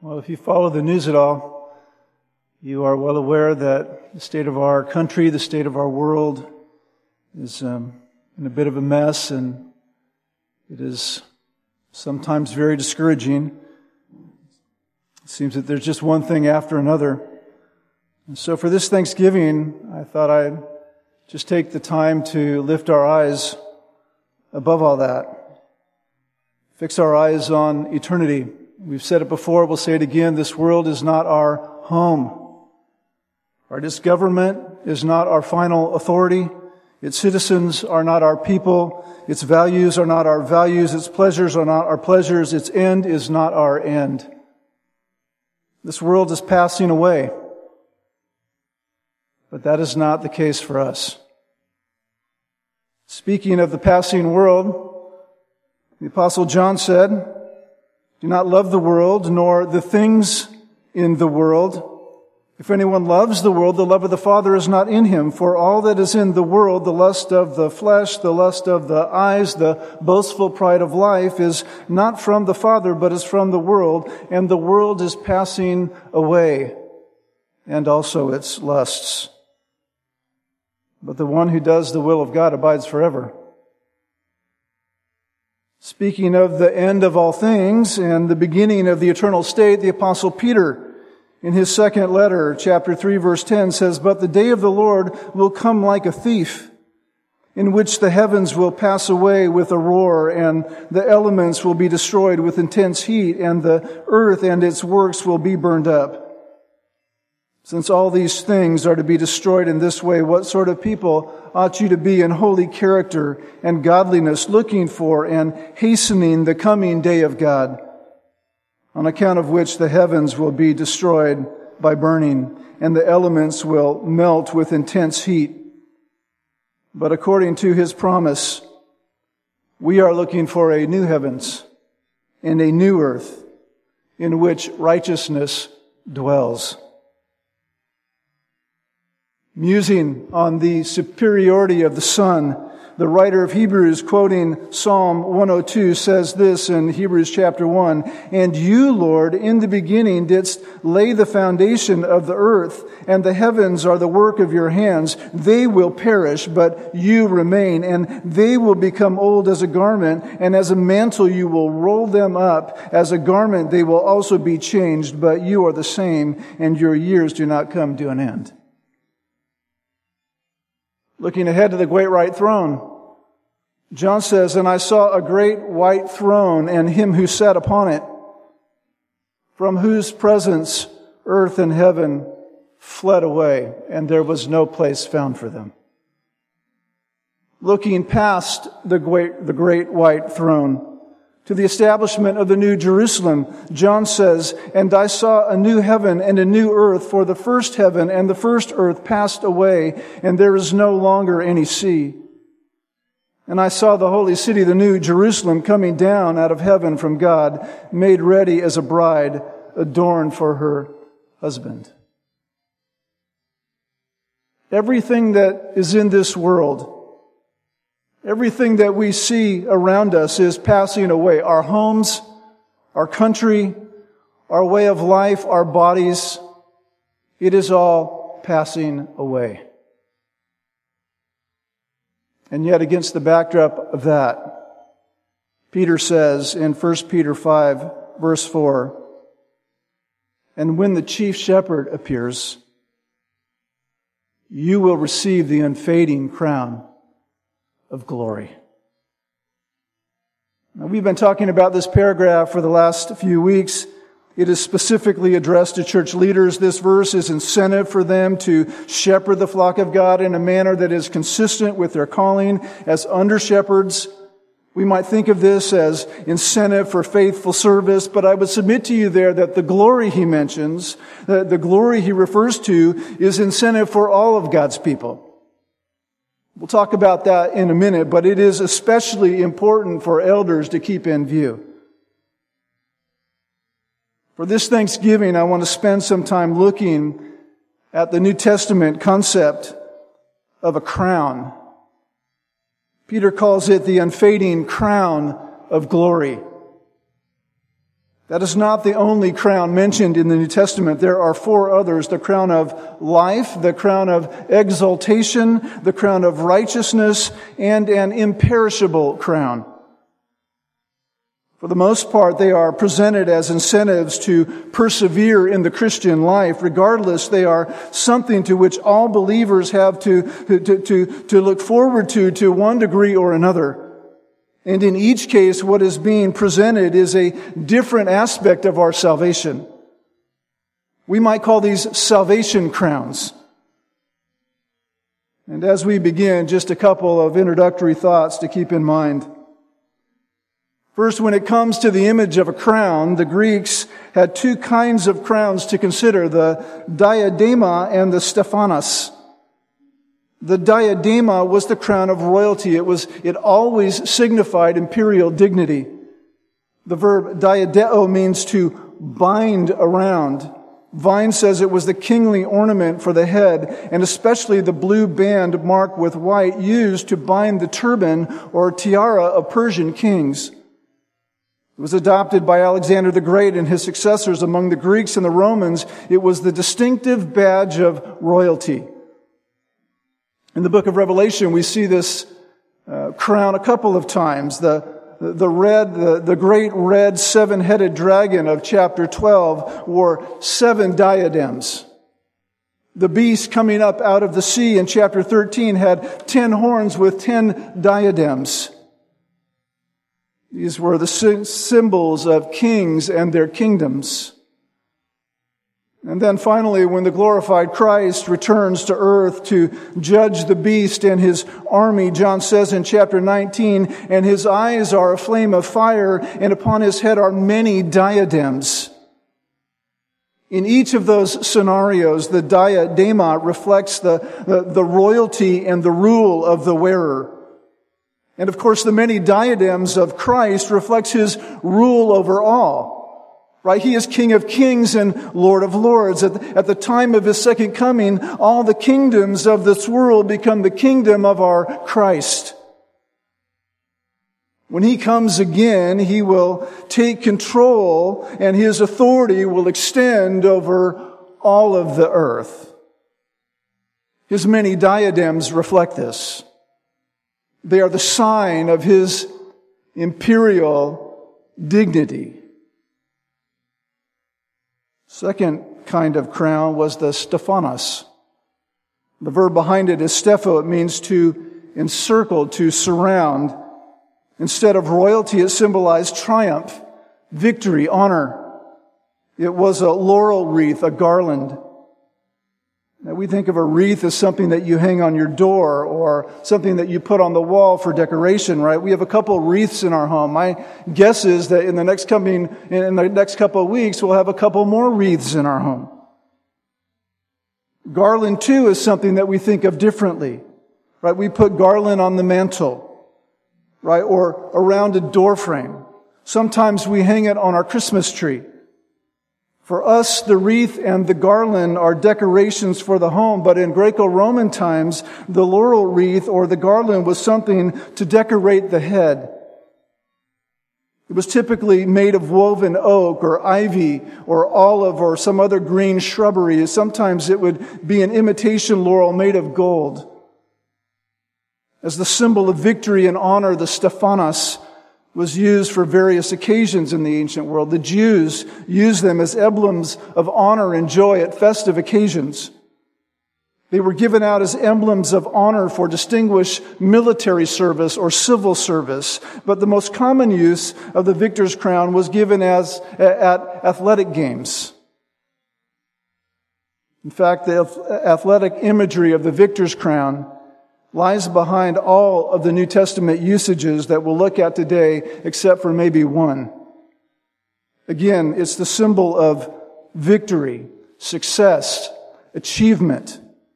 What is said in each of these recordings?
Well, if you follow the news at all, you are well aware that the state of our country, the state of our world is in a bit of a mess, and it is sometimes very discouraging. It seems that there's just one thing after another. And so for this Thanksgiving, I thought I'd just take the time to lift our eyes above all that. Fix our eyes on eternity. We've said it before, we'll say it again, this world is not our home. This government is not our final authority. Its citizens are not our people. Its values are not our values. Its pleasures are not our pleasures. Its end is not our end. This world is passing away. But that is not the case for us. Speaking of the passing world, the Apostle John said, "Do not love the world, nor the things in the world. If anyone loves the world, the love of the Father is not in him. For all that is in the world, the lust of the flesh, the lust of the eyes, the boastful pride of life, is not from the Father, but is from the world. And the world is passing away, and also its lusts. But the one who does the will of God abides forever." Speaking of the end of all things and the beginning of the eternal state, the Apostle Peter, in his second letter, chapter 3, verse 10, says, "But the day of the Lord will come like a thief, in which the heavens will pass away with a roar, and the elements will be destroyed with intense heat, and the earth and its works will be burned up. Since all these things are to be destroyed in this way, what sort of people ought you to be in holy character and godliness, looking for and hastening the coming day of God, on account of which the heavens will be destroyed by burning, and the elements will melt with intense heat. But according to His promise, we are looking for a new heavens and a new earth in which righteousness dwells." Musing on the superiority of the Son, the writer of Hebrews, quoting Psalm 102, says this in Hebrews chapter 1, "And you, Lord, in the beginning didst lay the foundation of the earth, and the heavens are the work of your hands. They will perish, but you remain, and they will become old as a garment, and as a mantle you will roll them up. As a garment they will also be changed, but you are the same, and your years do not come to an end." Looking ahead to the great white throne, John says, "And I saw a great white throne and him who sat upon it, from whose presence earth and heaven fled away, and there was no place found for them." Looking past the great white throne to the establishment of the New Jerusalem, John says, "And I saw a new heaven and a new earth, for the first heaven and the first earth passed away, and there is no longer any sea. And I saw the holy city, the New Jerusalem, coming down out of heaven from God, made ready as a bride, adorned for her husband." Everything that is in this world, everything that we see around us is passing away. Our homes, our country, our way of life, our bodies, it is all passing away. And yet against the backdrop of that, Peter says in 1 Peter 5, verse 4, "And when the chief shepherd appears, you will receive the unfading crown of glory." Now, we've been talking about this paragraph for the last few weeks. It is specifically addressed to church leaders. This verse is incentive for them to shepherd the flock of God in a manner that is consistent with their calling as under-shepherds. We might think of this as incentive for faithful service, but I would submit to you there that the glory he mentions, the glory he refers to, is incentive for all of God's people. We'll talk about that in a minute, but it is especially important for elders to keep in view. For this Thanksgiving, I want to spend some time looking at the New Testament concept of a crown. Peter calls it the unfading crown of glory. That is not the only crown mentioned in the New Testament. There are 4 others: the crown of life, the crown of exaltation, the crown of righteousness, and an imperishable crown. For the most part, they are presented as incentives to persevere in the Christian life. Regardless, they are something to which all believers have to look forward to one degree or another. And in each case, what is being presented is a different aspect of our salvation. We might call these salvation crowns. And as we begin, just a couple of introductory thoughts to keep in mind. First, when it comes to the image of a crown, the Greeks had 2 kinds of crowns to consider: the diadema and the Stephanos. The diadema was the crown of royalty. It always signified imperial dignity. The verb diadeo means to bind around. Vine says it was the kingly ornament for the head, and especially the blue band marked with white used to bind the turban or tiara of Persian kings. It was adopted by Alexander the Great and his successors among the Greeks and the Romans. It was the distinctive badge of royalty. In the book of Revelation, we see this crown a couple of times. The great red 7-headed dragon of chapter 12 wore 7 diadems. The beast coming up out of the sea in chapter 13 had 10 horns with 10 diadems. These were the symbols of kings and their kingdoms. And then finally, when the glorified Christ returns to earth to judge the beast and his army, John says in chapter 19, "And his eyes are a flame of fire, and upon his head are many diadems." In each of those scenarios, the diadema reflects the royalty and the rule of the wearer. And of course, the many diadems of Christ reflects his rule over all. Right? He is King of Kings and Lord of Lords. At the time of his second coming, all the kingdoms of this world become the kingdom of our Christ. When he comes again, he will take control and his authority will extend over all of the earth. His many diadems reflect this. They are the sign of his imperial dignity. Second kind of crown was the Stephanos. The verb behind it is stepho. It means to encircle, to surround. Instead of royalty, it symbolized triumph, victory, honor. It was a laurel wreath, a garland. Now, we think of a wreath as something that you hang on your door or something that you put on the wall for decoration, right? We have a couple of wreaths in our home. My guess is that in the next couple of weeks, we'll have a couple more wreaths in our home. Garland, too, is something that we think of differently, right? We put garland on the mantle, right? Or around a door frame. Sometimes we hang it on our Christmas tree. For us, the wreath and the garland are decorations for the home, but in Greco-Roman times, the laurel wreath or the garland was something to decorate the head. It was typically made of woven oak or ivy or olive or some other green shrubbery. Sometimes it would be an imitation laurel made of gold. As the symbol of victory and honor, the Stephanos was used for various occasions in the ancient world. The Jews used them as emblems of honor and joy at festive occasions. They were given out as emblems of honor for distinguished military service or civil service. But the most common use of the victor's crown was given at athletic games. In fact, the athletic imagery of the victor's crown lies behind all of the New Testament usages that we'll look at today, except for maybe one. Again, it's the symbol of victory, success, achievement,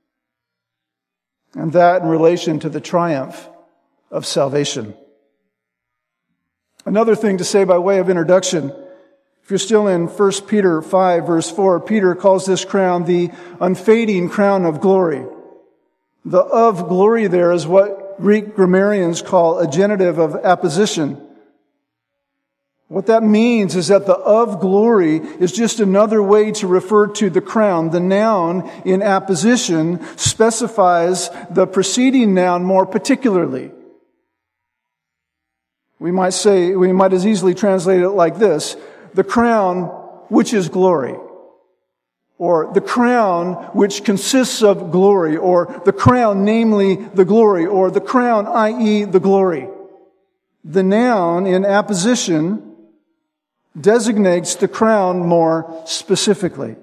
and that in relation to the triumph of salvation. Another thing to say by way of introduction, if you're still in 1 Peter 5, verse 4, Peter calls this crown the unfading crown of glory. The of glory there is what Greek grammarians call a genitive of apposition. What that means is that the of glory is just another way to refer to the crown. The noun in apposition specifies the preceding noun more particularly. We might as easily translate it like this: the crown which is glory, or the crown which consists of glory, or the crown, namely the glory, or the crown, i.e. the glory. The noun in apposition designates the crown more specifically.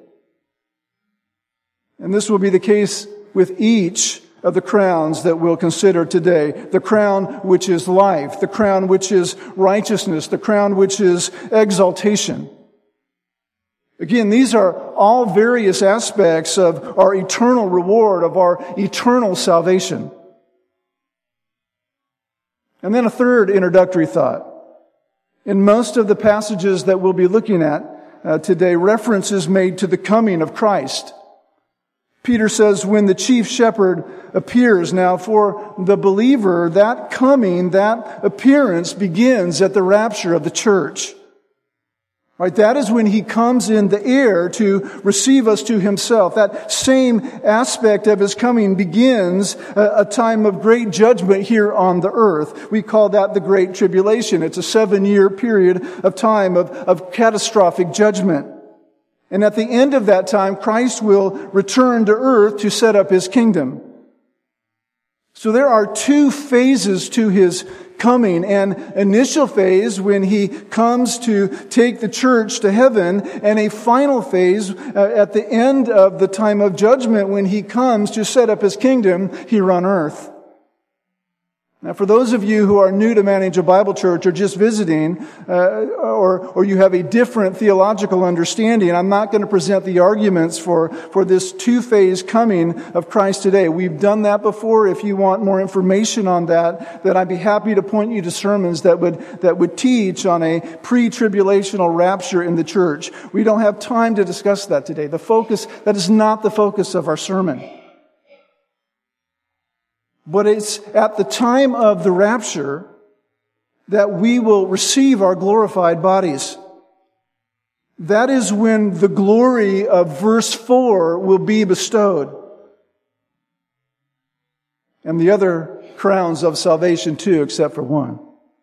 And this will be the case with each of the crowns that we'll consider today. The crown which is life, the crown which is righteousness, the crown which is exaltation. Again, these are all various aspects of our eternal reward, of our eternal salvation. And then a third introductory thought. In most of the passages that we'll be looking at today, reference is made to the coming of Christ. Peter says, when the chief shepherd appears. Now, for the believer, that coming, that appearance begins at the rapture of the church. Right? That is when he comes in the air to receive us to himself. That same aspect of his coming begins a time of great judgment here on the earth. We call that the Great Tribulation. It's a 7-year period of time of catastrophic judgment. And at the end of that time, Christ will return to earth to set up his kingdom. So there are 2 phases to his coming: an initial phase when he comes to take the church to heaven, and a final phase at the end of the time of judgment when he comes to set up his kingdom here on earth. Now, for those of you who are new to Manning Bible Church or just visiting, or you have a different theological understanding, I'm not going to present the arguments for this 2-phase coming of Christ today. We've done that before. If you want more information on that, then I'd be happy to point you to sermons that would teach on a pre-tribulational rapture in the church. We don't have time to discuss that today. That is not the focus of our sermon. But it's at the time of the rapture that we will receive our glorified bodies. That is when the glory of verse 4 will be bestowed. And the other crowns of salvation too, except for one.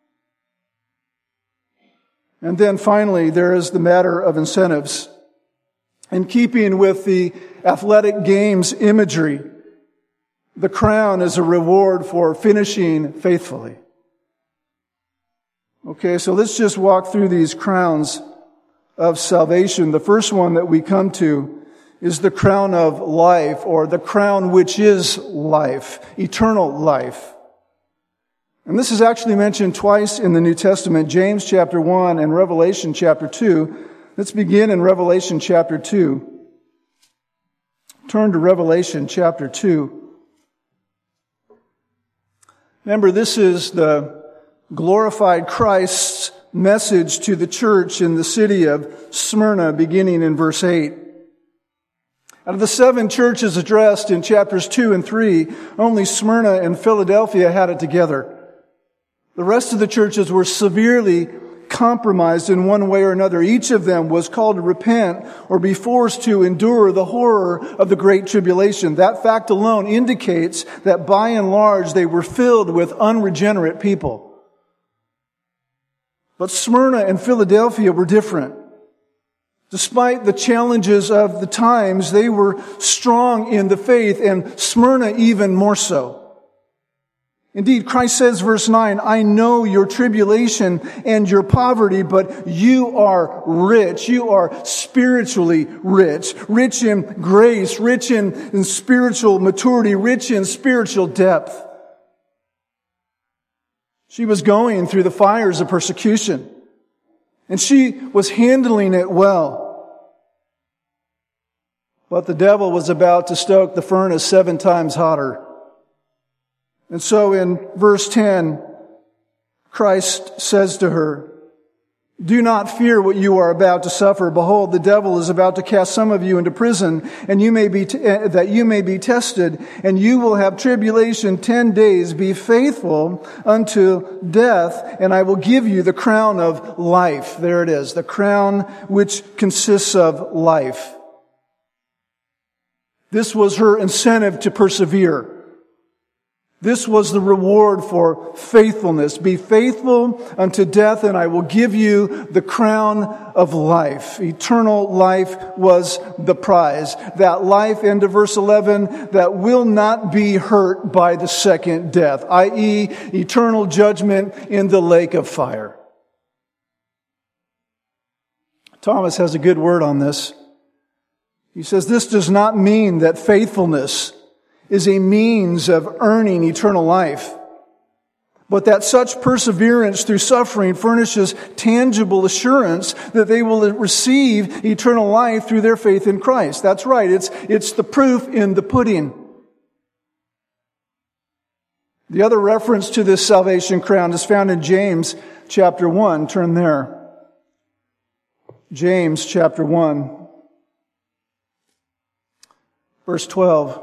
And then finally, there is the matter of incentives. In keeping with the athletic games imagery, the crown is a reward for finishing faithfully. Okay, so let's just walk through these crowns of salvation. The first one that we come to is the crown of life, or the crown which is life, eternal life. And this is actually mentioned twice in the New Testament, James chapter 1 and Revelation chapter 2. Let's begin in Revelation chapter 2. Turn to Revelation chapter 2. Remember, this is the glorified Christ's message to the church in the city of Smyrna, beginning in verse 8. Out of the 7 churches addressed in chapters 2 and 3, only Smyrna and Philadelphia had it together. The rest of the churches were severely compromised in one way or another. Each of them was called to repent or be forced to endure the horror of the Great Tribulation. That fact alone indicates that by and large they were filled with unregenerate people. But Smyrna and Philadelphia were different. Despite the challenges of the times, they were strong in the faith, and Smyrna even more so. Indeed, Christ says, verse 9, I know your tribulation and your poverty, but you are rich. You are spiritually rich. Rich in grace, rich in spiritual maturity, rich in spiritual depth. She was going through the fires of persecution, and she was handling it well. But the devil was about to stoke the furnace 7 times hotter. And so in verse 10, Christ says to her, Do not fear what you are about to suffer. Behold, the devil is about to cast some of you into prison, and that you may be tested, and you will have tribulation 10 days. Be faithful unto death, and I will give you the crown of life. There it is, the crown which consists of life. This was her incentive to persevere. This was the reward for faithfulness. Be faithful unto death, and I will give you the crown of life. Eternal life was the prize. That life, end of verse 11, that will not be hurt by the second death, i.e., eternal judgment in the lake of fire. Thomas has a good word on this. He says, this does not mean that faithfulness is a means of earning eternal life, but that such perseverance through suffering furnishes tangible assurance that they will receive eternal life through their faith in Christ. That's right. It's the proof in the pudding. The other reference to this salvation crown is found in James chapter 1. Turn there. James chapter 1, verse 12.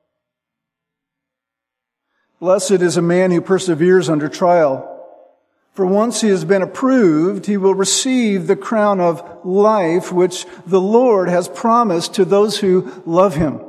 Blessed is a man who perseveres under trial. For once he has been approved, he will receive the crown of life which the Lord has promised to those who love him.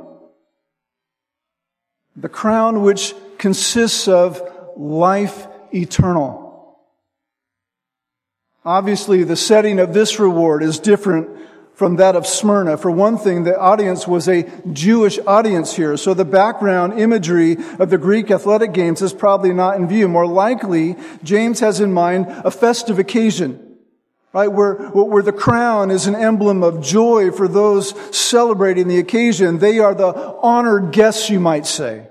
The crown which consists of life eternal. Obviously, the setting of this reward is different from that of Smyrna. For one thing, the audience was a Jewish audience here, so the background imagery of the Greek athletic games is probably not in view. More likely, James has in mind a festive occasion, right, where the crown is an emblem of joy for those celebrating the occasion. They are the honored guests, you might say.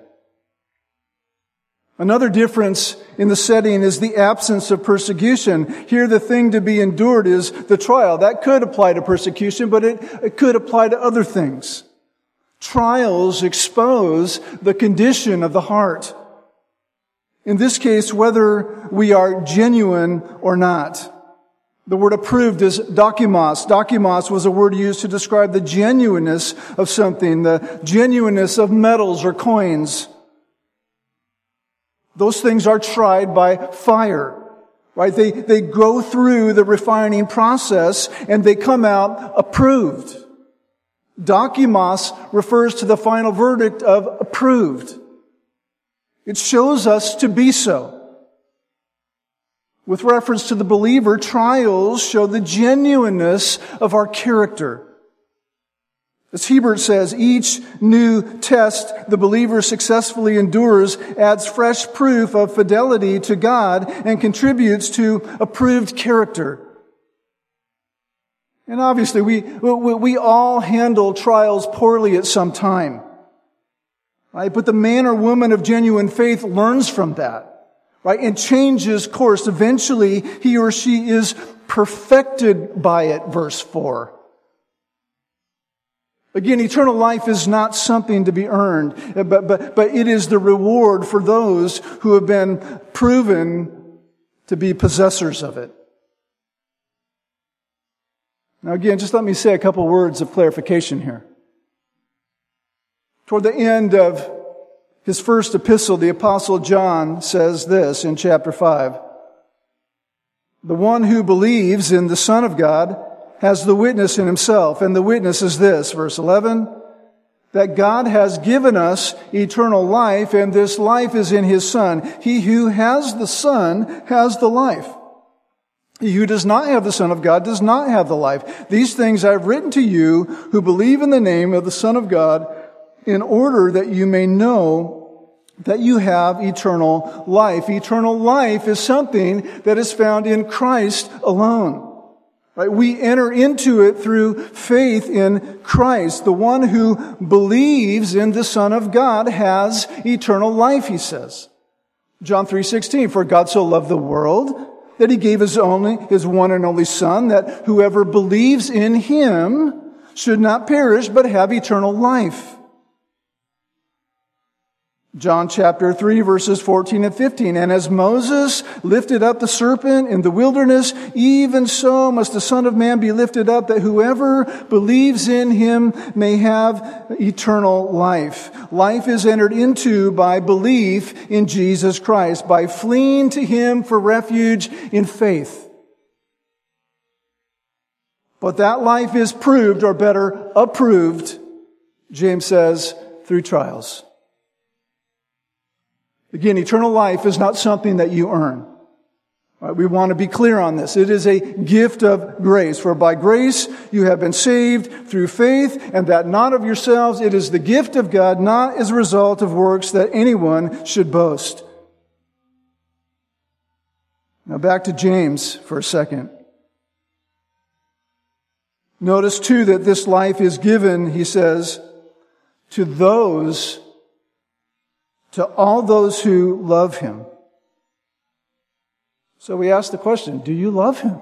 Another difference in the setting is the absence of persecution. Here the thing to be endured is the trial. That could apply to persecution, but it could apply to other things. Trials expose the condition of the heart. In this case, whether we are genuine or not. The word approved is dokimos. Dokimos was a word used to describe the genuineness of something, the genuineness of metals or coins. Those things are tried by fire, right? They go through the refining process and they come out approved. Dokimos refers to the final verdict of approved. It shows us to be so. With reference to the believer, trials show the genuineness of our character. As Hebert says, each new test the believer successfully endures adds fresh proof of fidelity to God and contributes to approved character. And obviously, we all handle trials poorly at some time, right? But the man or woman of genuine faith learns from that, right? And changes course. Eventually, he or she is perfected by it, verse 4. Again, eternal life is not something to be earned, but it is the reward for those who have been proven to be possessors of it. Now again, just let me say a couple words of clarification here. Toward the end of his first epistle, the Apostle John says this in chapter 5. The one who believes in the Son of God has the witness in himself, and the witness is this, verse 11, that God has given us eternal life, and this life is in his Son. He who has the Son has the life. He who does not have the Son of God does not have the life. These things I have written to you who believe in the name of the Son of God, in order that you may know that you have eternal life. Eternal life is something that is found in Christ alone. Right? We enter into it through faith in Christ. The one who believes in the Son of God has eternal life, he says. John 3:16, for God so loved the world that he gave his one and only Son, that whoever believes in him should not perish but have eternal life. John chapter 3, verses 14 and 15. And as Moses lifted up the serpent in the wilderness, even so must the Son of Man be lifted up, that whoever believes in him may have eternal life. Life is entered into by belief in Jesus Christ, by fleeing to him for refuge in faith. But that life is proved, or better, approved, James says, through trials. Again, eternal life is not something that you earn. Right? We want to be clear on this. It is a gift of grace. For by grace you have been saved through faith, and that not of yourselves. It is the gift of God, not as a result of works that anyone should boast. Now back to James for a second. Notice too that this life is given, he says, to all those who love him. So we ask the question, do you love him?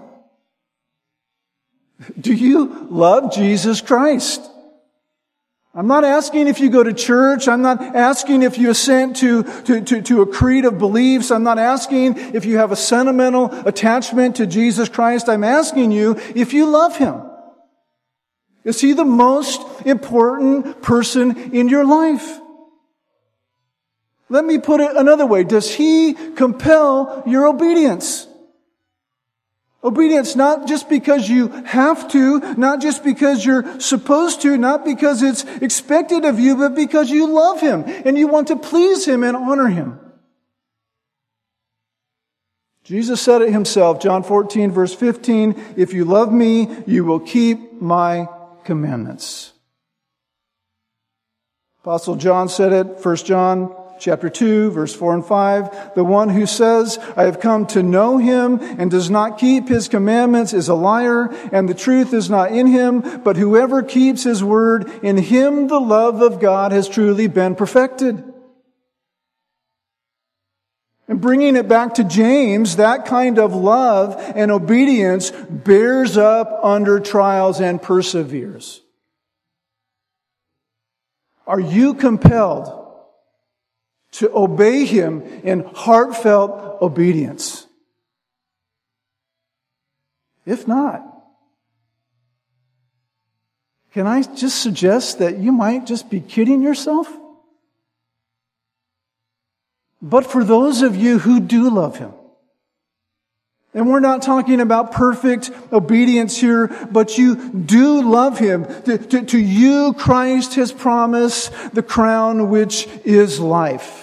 Do you love Jesus Christ? I'm not asking if you go to church. I'm not asking if you assent to a creed of beliefs. I'm not asking if you have a sentimental attachment to Jesus Christ. I'm asking you if you love him. Is he the most important person in your life? Let me put it another way. Does he compel your obedience? Obedience not just because you have to, not just because you're supposed to, not because it's expected of you, but because you love him and you want to please him and honor him. Jesus said it himself, John 14, verse 15, if you love me, you will keep my commandments. Apostle John said it, 1 John chapter 2, verse 4 and 5, the one who says, I have come to know him and does not keep his commandments is a liar, and the truth is not in him, but whoever keeps his word, in him the love of God has truly been perfected. And bringing it back to James, that kind of love and obedience bears up under trials and perseveres. Are you compelled to obey him in heartfelt obedience? If not, can I just suggest that you might just be kidding yourself? But for those of you who do love him, and we're not talking about perfect obedience here, but you do love him. To you, Christ has promised the crown which is life.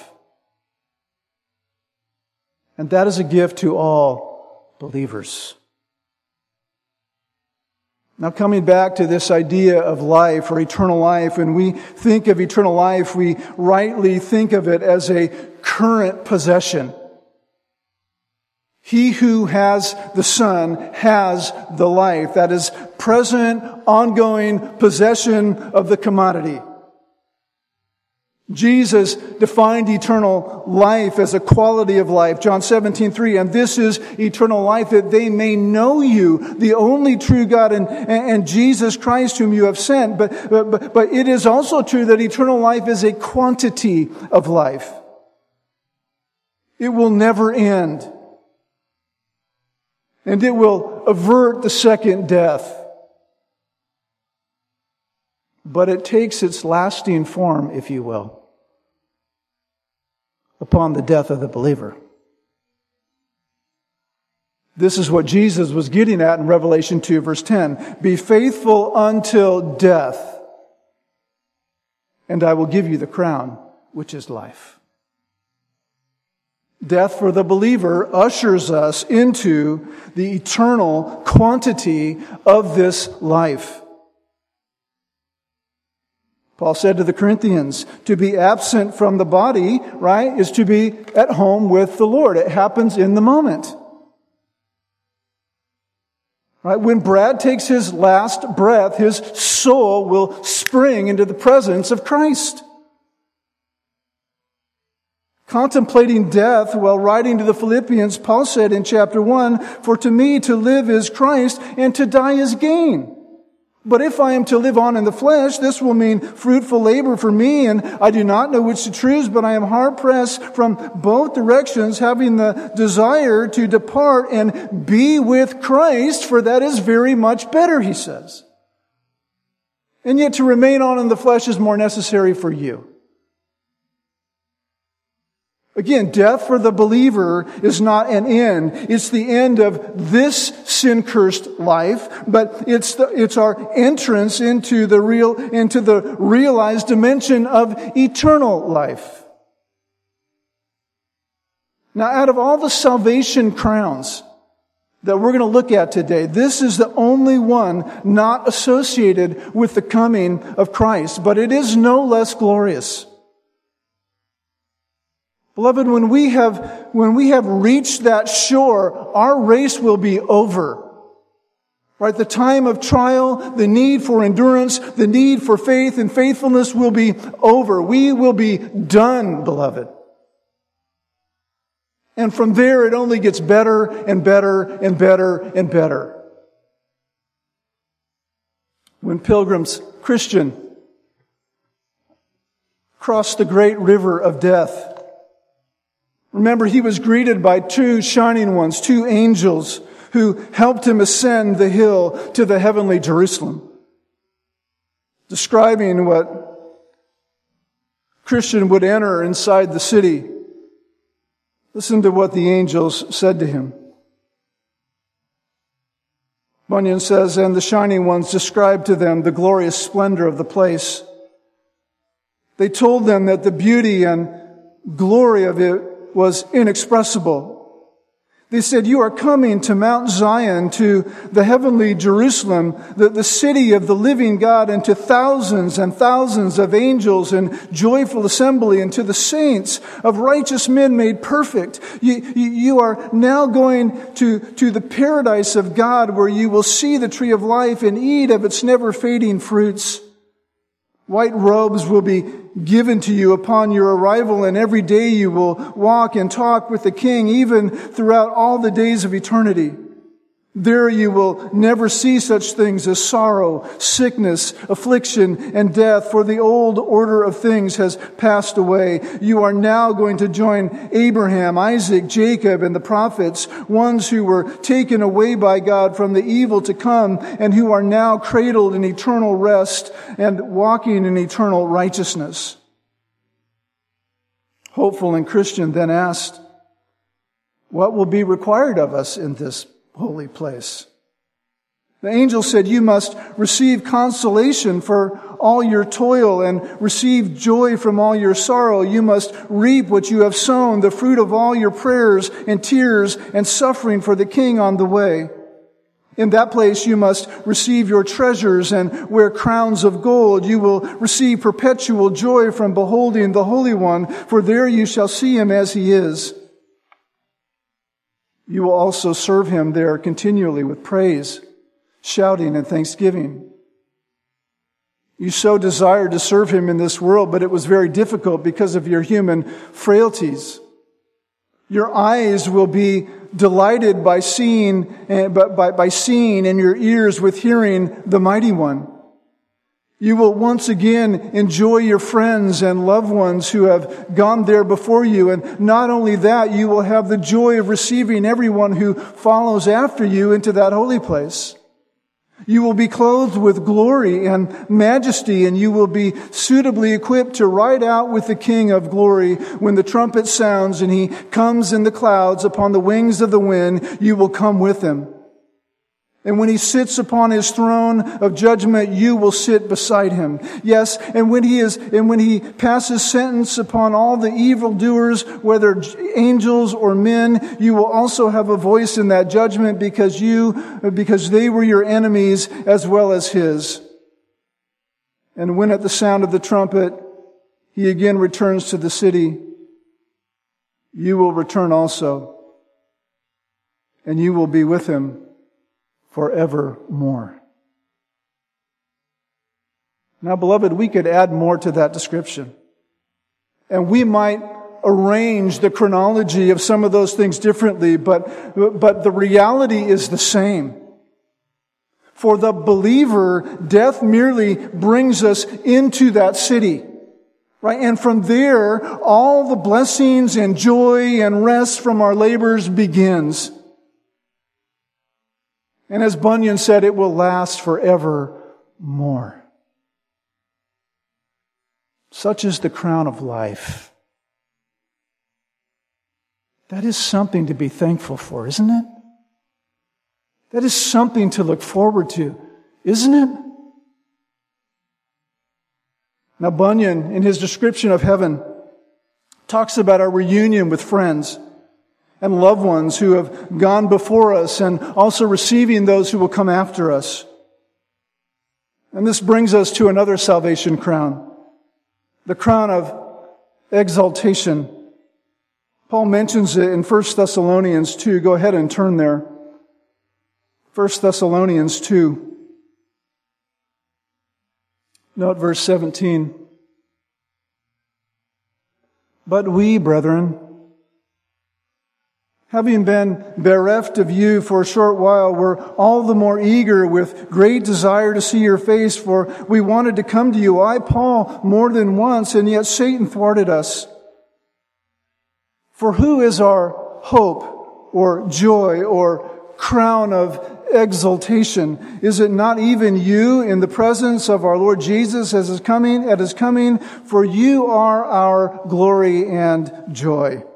And that is a gift to all believers. Now, coming back to this idea of life or eternal life, when we think of eternal life, we rightly think of it as a current possession. He who has the Son has the life. That is present, ongoing possession of the commodity. Jesus defined eternal life as a quality of life. John 17:3, and this is eternal life, that they may know you, the only true God, and Jesus Christ whom you have sent. But it is also true that eternal life is a quantity of life. It will never end. And it will avert the second death. But it takes its lasting form, if you will, upon the death of the believer. This is what Jesus was getting at in Revelation 2, verse 10. Be faithful until death, and I will give you the crown, which is life. Death for the believer ushers us into the eternal quantity of this life. Paul said to the Corinthians, to be absent from the body, right, is to be at home with the Lord. It happens in the moment. Right? When Brad takes his last breath, his soul will spring into the presence of Christ. Contemplating death while writing to the Philippians, Paul said in chapter 1, for to me to live is Christ and to die is gain. But if I am to live on in the flesh, this will mean fruitful labor for me, and I do not know which to choose, but I am hard-pressed from both directions, having the desire to depart and be with Christ, for that is very much better, he says. And yet to remain on in the flesh is more necessary for you. Again, death for the believer is not an end. It's the end of this sin-cursed life, but it's our entrance into the realized dimension of eternal life. Now, out of all the salvation crowns that we're going to look at today, this is the only one not associated with the coming of Christ, but it is no less glorious. Beloved, when we have reached that shore, our race will be over. Right? The time of trial, the need for endurance, the need for faith and faithfulness will be over. We will be done, beloved. And from there, it only gets better and better and better and better. When Pilgrim's Christian crossed the great river of death, remember, he was greeted by two shining ones, two angels, who helped him ascend the hill to the heavenly Jerusalem. Describing what Christian would enter inside the city, listen to what the angels said to him. Bunyan says, and the shining ones described to them the glorious splendor of the place. They told them that the beauty and glory of it was inexpressible. They said, you are coming to Mount Zion, to the heavenly Jerusalem, the city of the living God, and to thousands and thousands of angels in joyful assembly, and to the saints of righteous men made perfect. You are now going to the paradise of God, where you will see the tree of life and eat of its never-fading fruits. White robes will be given to you upon your arrival, and every day you will walk and talk with the King, even throughout all the days of eternity. There you will never see such things as sorrow, sickness, affliction, and death, for the old order of things has passed away. You are now going to join Abraham, Isaac, Jacob, and the prophets, ones who were taken away by God from the evil to come, and who are now cradled in eternal rest and walking in eternal righteousness. Hopeful and Christian then asked, what will be required of us in this holy place? The angel said, you must receive consolation for all your toil and receive joy from all your sorrow. You must reap what you have sown, the fruit of all your prayers and tears and suffering for the King on the way. In that place you must receive your treasures and wear crowns of gold. You will receive perpetual joy from beholding the Holy One, for there you shall see him as he is. You will also serve him there continually with praise, shouting and thanksgiving. You so desired to serve him in this world, but it was very difficult because of your human frailties. Your eyes will be delighted by seeing, and your ears with hearing the Mighty One. You will once again enjoy your friends and loved ones who have gone there before you. And not only that, you will have the joy of receiving everyone who follows after you into that holy place. You will be clothed with glory and majesty, and you will be suitably equipped to ride out with the King of glory. When the trumpet sounds and he comes in the clouds upon the wings of the wind, you will come with him. And when he sits upon his throne of judgment, you will sit beside him. Yes, and when he passes sentence upon all the evildoers, whether angels or men, you will also have a voice in that judgment because they were your enemies as well as his. And when at the sound of the trumpet, he again returns to the city, you will return also, and you will be with him forevermore. Now, beloved, we could add more to that description. And we might arrange the chronology of some of those things differently, but the reality is the same. For the believer, death merely brings us into that city. Right? And from there, all the blessings and joy and rest from our labors begins. And as Bunyan said, it will last forevermore. Such is the crown of life. That is something to be thankful for, isn't it? That is something to look forward to, isn't it? Now, Bunyan, in his description of heaven, talks about our reunion with friends and loved ones who have gone before us, and also receiving those who will come after us. And this brings us to another salvation crown, the crown of exaltation. Paul mentions it in 1 Thessalonians 2. Go ahead and turn there. 1 Thessalonians 2. Note verse 17. But we, brethren, having been bereft of you for a short while, were all the more eager with great desire to see your face, for we wanted to come to you, I, Paul, more than once, and yet Satan thwarted us. For who is our hope or joy or crown of exaltation? Is it not even you in the presence of our Lord Jesus at his coming? For you are our glory and joy.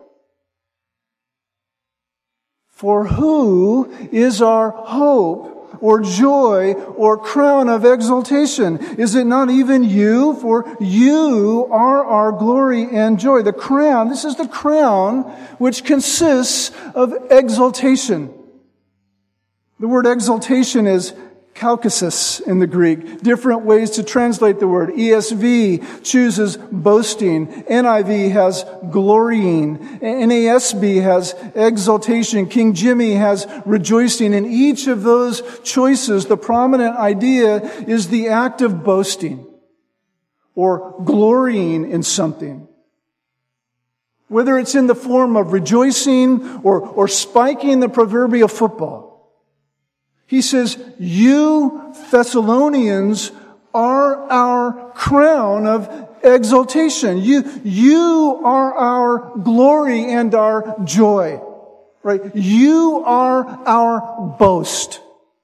For who is our hope or joy or crown of exaltation? Is it not even you? For you are our glory and joy. The crown, this is the crown which consists of exaltation. The word exaltation is kaukasis in the Greek. Different ways to translate the word. ESV chooses boasting. NIV has glorying. NASB has exaltation. King Jimmy has rejoicing. In each of those choices, the prominent idea is the act of boasting or glorying in something. Whether it's in the form of rejoicing or spiking the proverbial football. He says, you Thessalonians are our crown of exaltation. You are our glory and our joy. Right? You are our boast.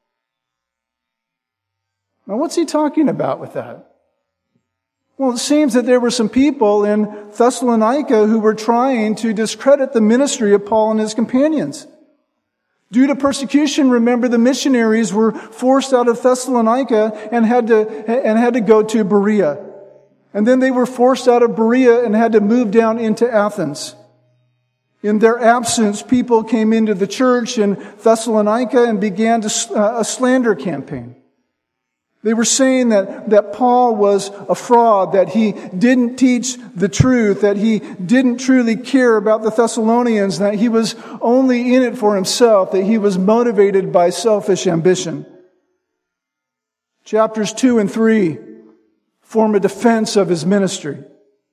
Now what's he talking about with that? Well, it seems that there were some people in Thessalonica who were trying to discredit the ministry of Paul and his companions. Due to persecution, remember, the missionaries were forced out of Thessalonica and had to go to Berea. And then they were forced out of Berea and had to move down into Athens. In their absence, people came into the church in Thessalonica and began a slander campaign. They were saying that Paul was a fraud, that he didn't teach the truth, that he didn't truly care about the Thessalonians, that he was only in it for himself, that he was motivated by selfish ambition. Chapters 2 and 3 form a defense of his ministry.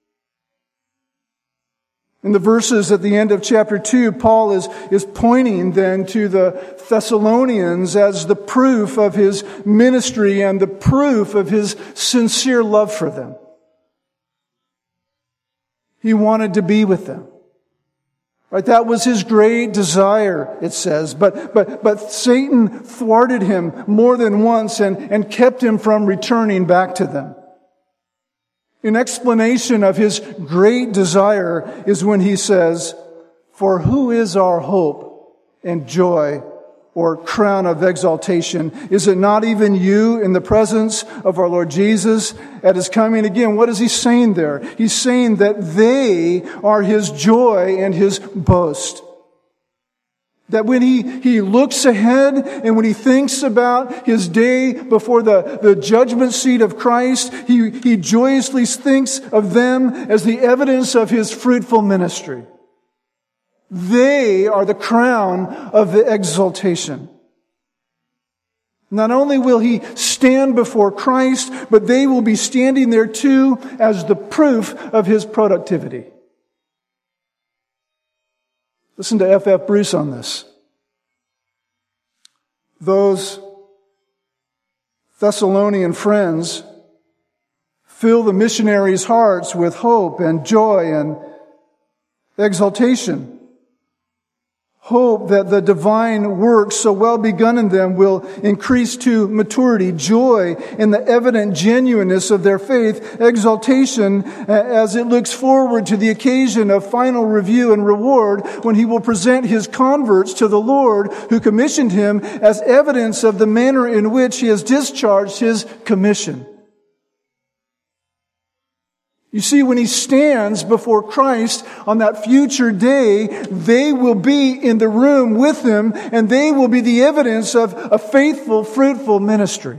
In the verses at the end of chapter 2, Paul is pointing then to the Thessalonians as the proof of his ministry and the proof of his sincere love for them. He wanted to be with them. Right? That was his great desire, it says. But Satan thwarted him more than once and kept him from returning back to them. An explanation of his great desire is when he says, for who is our hope and joy or crown of exaltation? Is it not even you in the presence of our Lord Jesus at his coming again? What is he saying there? He's saying that they are his joy and his boast. That when he looks ahead and when he thinks about his day before the judgment seat of Christ, he joyously thinks of them as the evidence of his fruitful ministry. They are the crown of the exaltation. Not only will he stand before Christ, but they will be standing there too as the proof of his productivity. Listen to F.F. Bruce on this. Those Thessalonian friends, fill the missionaries' hearts with hope and joy and exaltation. Hope that the divine work so well begun in them will increase to maturity, joy in the evident genuineness of their faith, exaltation as it looks forward to the occasion of final review and reward when he will present his converts to the Lord who commissioned him as evidence of the manner in which he has discharged his commission. You see, when he stands before Christ on that future day, they will be in the room with him, and they will be the evidence of a faithful, fruitful ministry.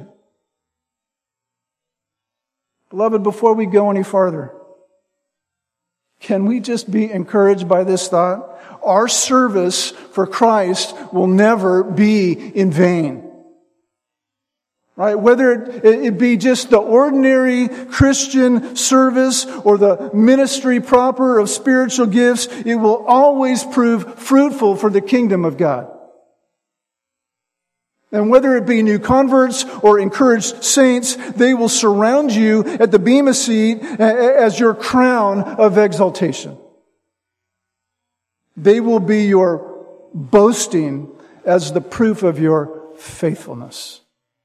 Beloved, before we go any farther, can we just be encouraged by this thought? Our service for Christ will never be in vain. Right? Whether it be just the ordinary Christian service or the ministry proper of spiritual gifts, it will always prove fruitful for the kingdom of God. And whether it be new converts or encouraged saints, they will surround you at the bema seat as your crown of exaltation. They will be your boasting as the proof of your faithfulness.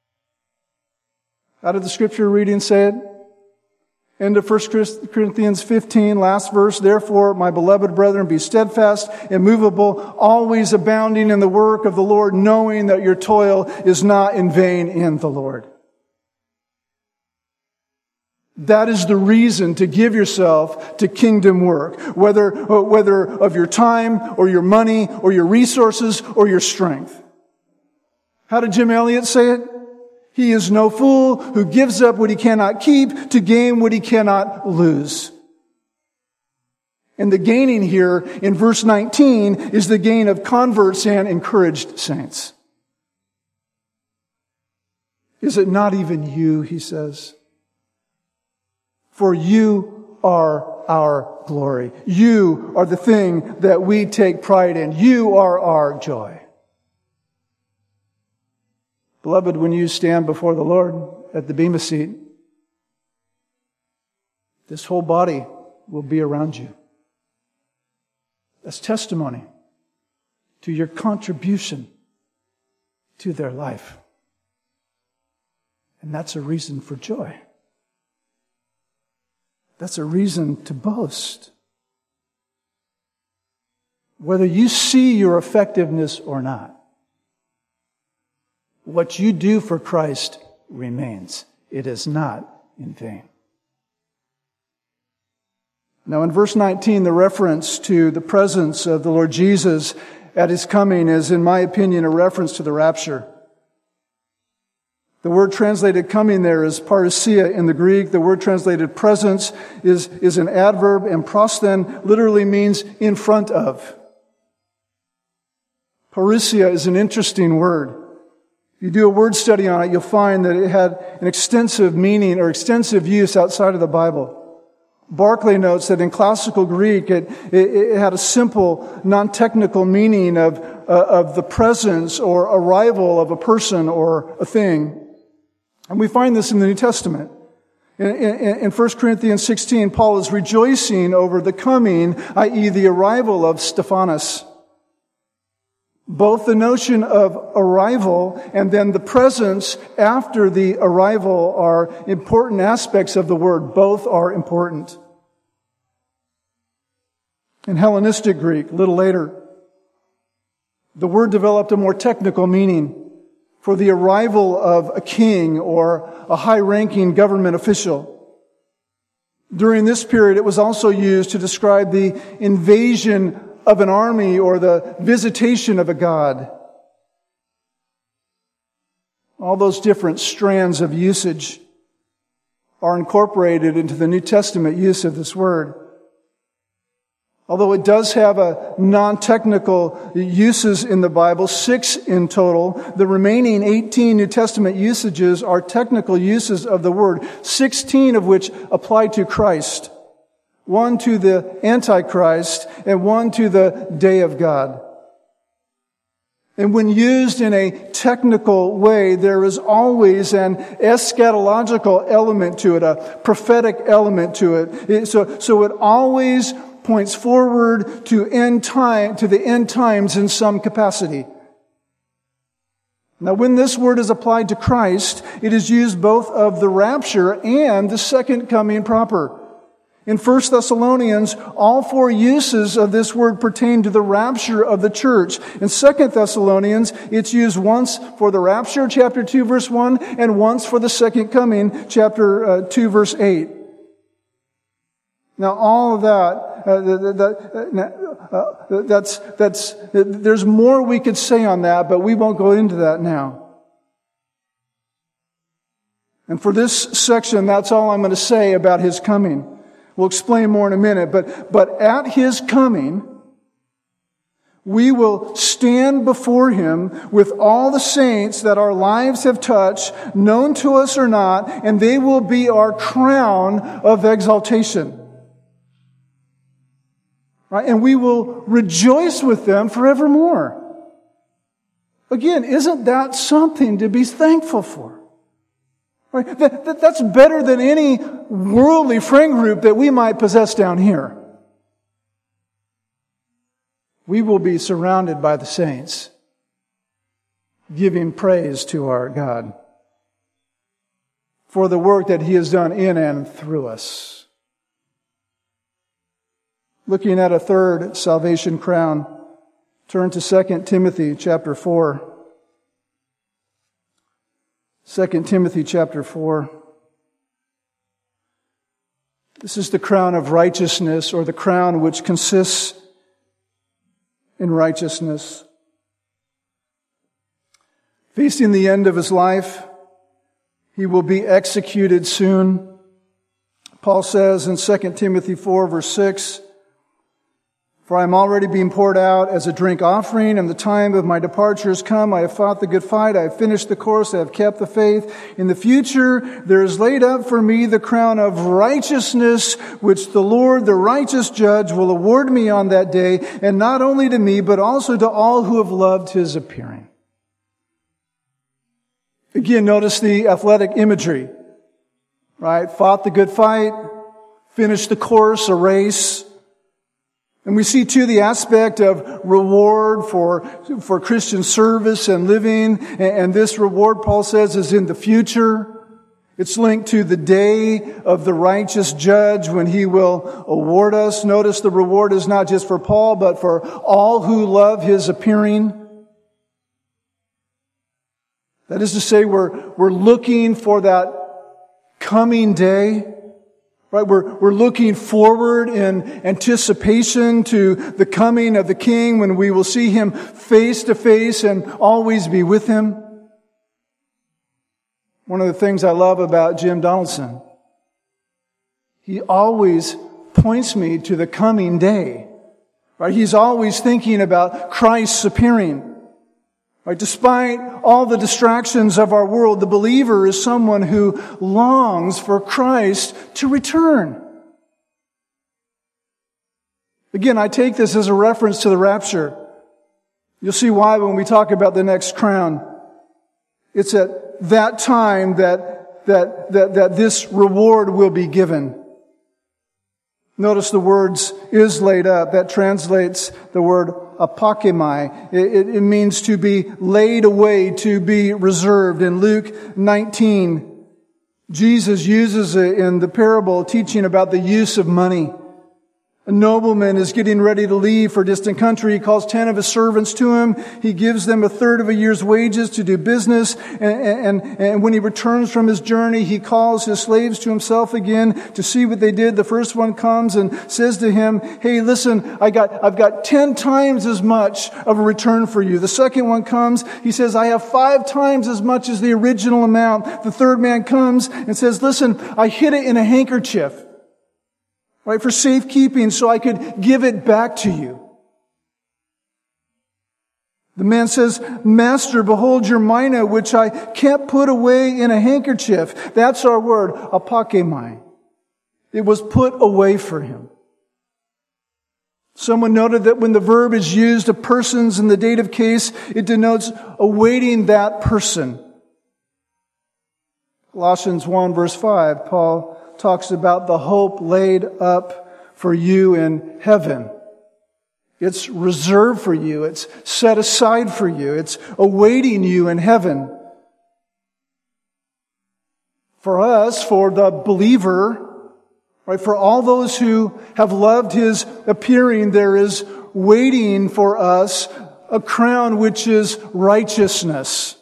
How did the scripture reading say it? End of 1 Corinthians 15, last verse. Therefore, my beloved brethren, be steadfast, immovable, always abounding in the work of the Lord, knowing that your toil is not in vain in the Lord. That is the reason to give yourself to kingdom work, whether of your time or your money or your resources or your strength. How did Jim Elliot say it? He is no fool who gives up what he cannot keep to gain what he cannot lose. And the gaining here in verse 19 is the gain of converts and encouraged saints. Is it not even you, he says? For you are our glory. You are the thing that we take pride in. You are our joy. Beloved, when you stand before the Lord at the bema seat, this whole body will be around you. That's testimony to your contribution to their life. And that's a reason for joy. That's a reason to boast. Whether you see your effectiveness or not, what you do for Christ remains. It is not in vain. Now in verse 19, the reference to the presence of the Lord Jesus at His coming is, in my opinion, a reference to the rapture. The word translated coming there is parousia in the Greek. The word translated presence is an adverb, and prosthein literally means in front of. Parousia is an interesting word. If you do a word study on it, you'll find that it had an extensive meaning or extensive use outside of the Bible. Barclay notes that in classical Greek, it had a simple, non-technical meaning of the presence or arrival of a person or a thing. And we find this in the New Testament. In 1 Corinthians 16, Paul is rejoicing over the coming, i.e. the arrival of Stephanas. Both the notion of arrival and then the presence after the arrival are important aspects of the word. Both are important. In Hellenistic Greek, a little later, the word developed a more technical meaning for the arrival of a king or a high-ranking government official. During this period, it was also used to describe the invasion of an army or the visitation of a god. All those different strands of usage are incorporated into the New Testament use of this word. Although it does have a non-technical uses in the Bible, 6 in total, the remaining 18 New Testament usages are technical uses of the word, 16 of which apply to Christ. 1 to the Antichrist, and 1 to the day of God. And when used in a technical way, there is always an eschatological element to it, a prophetic element to it. So it always points forward to the end times in some capacity. Now, when this word is applied to Christ, it is used both of the rapture and the second coming proper. In 1 Thessalonians, all four uses of this word pertain to the rapture of the church. In 2 Thessalonians, it's used once for the rapture, chapter 2, verse 1, and once for the second coming, chapter 2, verse 8. Now, all of there's more we could say on that, but we won't go into that now. And for this section, that's all I'm going to say about His coming. We'll explain more in a minute, but at His coming, we will stand before Him with all the saints that our lives have touched, known to us or not, and they will be our crown of exaltation. Right? And we will rejoice with them forevermore. Again, isn't that something to be thankful for? Right? That's better than any worldly friend group that we might possess down here. We will be surrounded by the saints, giving praise to our God for the work that He has done in and through us. Looking at a third salvation crown, turn to 2 Timothy chapter 4. 2 Timothy chapter 4. This is the crown of righteousness, or the crown which consists in righteousness. Facing the end of his life, he will be executed soon. Paul says in 2 Timothy 4, verse 6, "For I am already being poured out as a drink offering, and the time of my departure has come. I have fought the good fight. I have finished the course. I have kept the faith. In the future, there is laid up for me the crown of righteousness, which the Lord, the righteous judge, will award me on that day, and not only to me, but also to all who have loved His appearing." Again, notice the athletic imagery, right? Fought the good fight, finished the course, a race. And we see too the aspect of reward for Christian service and living. And this reward, Paul says, is in the future. It's linked to the day of the righteous judge when He will award us. Notice the reward is not just for Paul, but for all who love His appearing. That is to say, we're looking for that coming day. Right, we're looking forward in anticipation to the coming of the King when we will see Him face to face and always be with Him. One of the things I love about Jim Donaldson, he always points me to the coming day. Right, he's always thinking about Christ's appearing. Right, despite all the distractions of our world, the believer is someone who longs for Christ to return. Again, I take this as a reference to the rapture. You'll see why when we talk about the next crown. It's at that time that this reward will be given. Notice the words "is laid up." That translates the word apokemai. It means to be laid away, to be reserved. In Luke 19, Jesus uses it in the parable teaching about the use of money. A nobleman is getting ready to leave for a distant country. He calls 10 of his servants to him. He gives them a third of a year's wages to do business. And when he returns from his journey, he calls his slaves to himself again to see what they did. The first one comes and says to him, "Hey, listen, I've got 10 times as much of a return for you." The second one comes. He says, "I have 5 times as much as the original amount." The third man comes and says, "Listen, I hid it in a handkerchief. Right, for safekeeping so I could give it back to you." The man says, "Master, behold your mina, which I kept put away in a handkerchief." That's our word, apokemai. It was put away for him. Someone noted that when the verb is used of persons in the dative case, it denotes awaiting that person. Colossians 1 verse 5, Paul talks about the hope laid up for you in heaven. It's reserved for you. It's set aside for you. It's awaiting you in heaven. For us, for the believer, right, for all those who have loved His appearing, there is waiting for us a crown which is righteousness.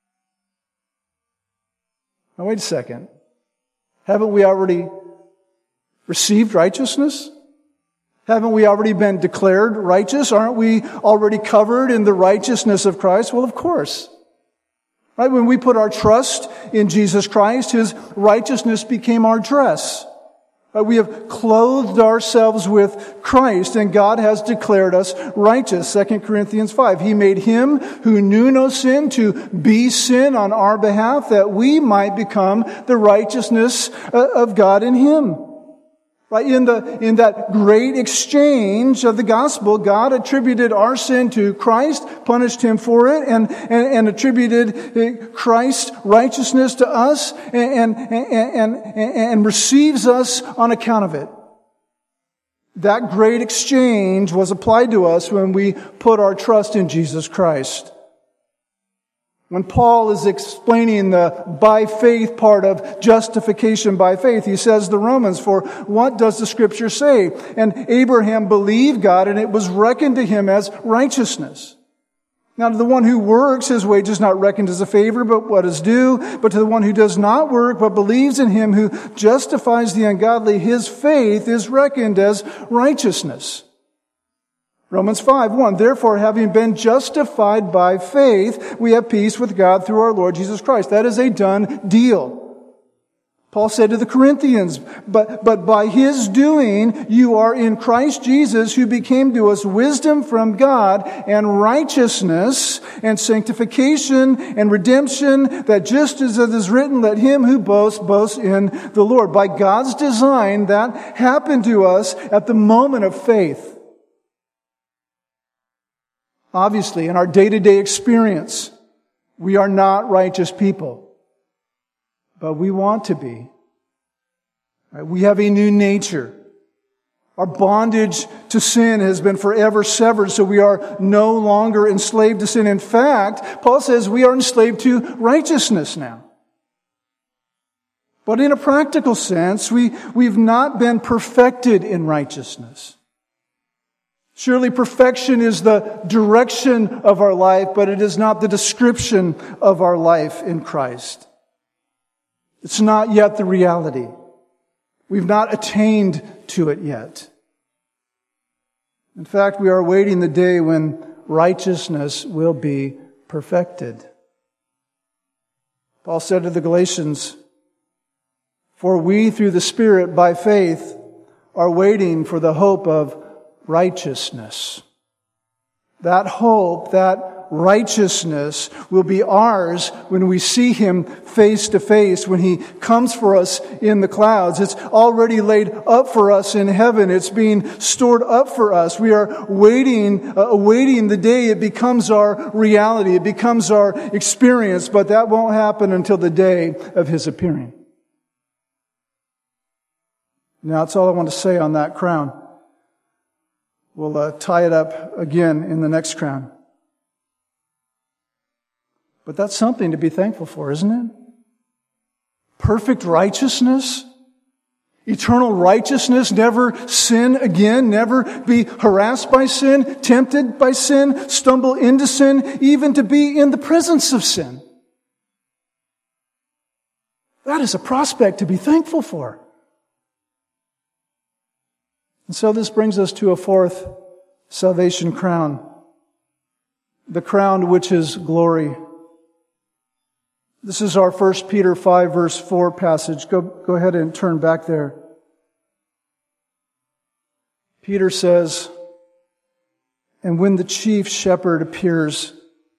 Now wait a second. Haven't we already received righteousness? Haven't we already been declared righteous? Aren't we already covered in the righteousness of Christ? Well, of course. Right? When we put our trust in Jesus Christ, His righteousness became our dress. We have clothed ourselves with Christ, and God has declared us righteous. 2 Corinthians 5. He made Him who knew no sin to be sin on our behalf, that we might become the righteousness of God in Him. Right? In that great exchange of the gospel, God attributed our sin to Christ, punished Him for it, and attributed Christ's righteousness to us, and receives us on account of it. That great exchange was applied to us when we put our trust in Jesus Christ. When Paul is explaining the by faith part of justification by faith, he says the Romans, for what does the Scripture say? And Abraham believed God, and it was reckoned to him as righteousness. Now to the one who works, his wage is not reckoned as a favor, but what is due. But to the one who does not work, but believes in Him who justifies the ungodly, his faith is reckoned as righteousness. Romans 5:1, therefore, having been justified by faith, we have peace with God through our Lord Jesus Christ. That is a done deal. Paul said to the Corinthians, but by His doing, you are in Christ Jesus, who became to us wisdom from God and righteousness and sanctification and redemption, that just as it is written, let him who boasts, boast in the Lord. By God's design, that happened to us at the moment of faith. Obviously, in our day-to-day experience, we are not righteous people, but we want to be. Right? We have a new nature. Our bondage to sin has been forever severed, so we are no longer enslaved to sin. In fact, Paul says we are enslaved to righteousness now. But in a practical sense, we've not been perfected in righteousness. Surely perfection is the direction of our life, but it is not the description of our life in Christ. It's not yet the reality. We've not attained to it yet. In fact, we are awaiting the day when righteousness will be perfected. Paul said to the Galatians, for we through the Spirit by faith are waiting for the hope of righteousness. That hope, that righteousness will be ours when we see Him face to face, when He comes for us in the clouds. It's already laid up for us in heaven. It's being stored up for us. We are awaiting the day it becomes our reality. It becomes our experience, but that won't happen until the day of His appearing. Now, that's all I want to say on that crown. We'll tie it up again in the next crown. But that's something to be thankful for, isn't it? Perfect righteousness, eternal righteousness, never sin again, never be harassed by sin, tempted by sin, stumble into sin, even to be in the presence of sin. That is a prospect to be thankful for. And so this brings us to a fourth salvation crown. The crown which is glory. This is our 1 Peter 5 verse 4 passage. Go ahead and turn back there. Peter says, and when the chief shepherd appears,